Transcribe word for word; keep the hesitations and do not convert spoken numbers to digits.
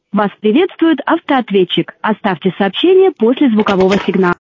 Вас приветствует автоответчик. Оставьте сообщение после звукового сигнала.